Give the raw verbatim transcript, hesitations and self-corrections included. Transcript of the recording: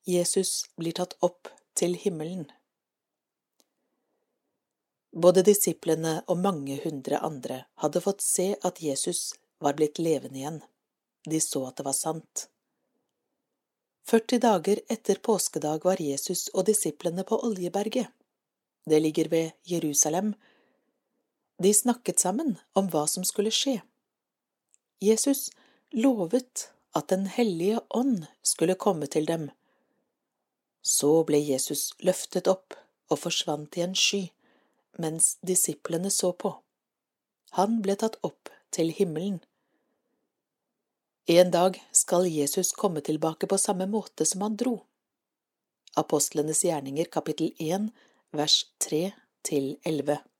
Jesus blir tatt opp til himmelen. Både disiplene og mange hundre andre hadde fått se at Jesus var blitt levende igjen. De så at det var sant. førti dager etter påskedag var Jesus og disiplene på Oljeberget. Det ligger ved Jerusalem. De snakket sammen om hva som skulle skje. Jesus lovet at Den hellige ånd skulle komme til dem. Så ble Jesus løftet opp og forsvant i en sky, mens disiplene så på. Han ble tatt opp til himmelen. En dag skal Jesus komme tilbake på samme måte som han dro. Apostlenes gjerninger kapittel én, vers tre til elleve.